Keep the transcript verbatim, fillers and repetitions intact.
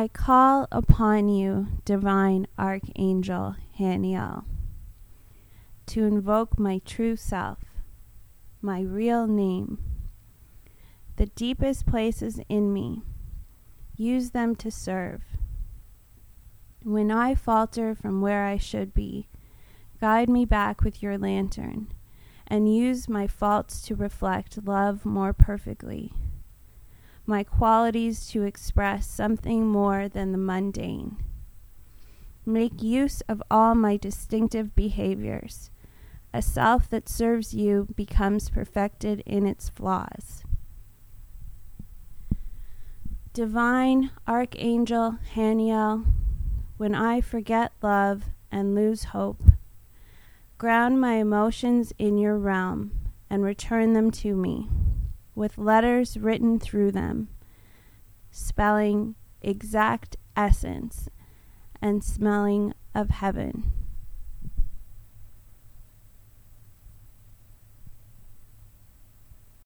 I call upon you, divine Archangel Haniel, to invoke my true self, my real name, the deepest places in me. Use them to serve. When I falter from where I should be, guide me back with your lantern, and use my faults to reflect love more perfectly, my qualities to express something more than the mundane. Make use of all my distinctive behaviors. A self that serves you becomes perfected in its flaws. Divine Archangel Haniel, when I forget love and lose hope, ground my emotions in your realm and return them to me, with letters written through them, spelling exact essence and smelling of heaven.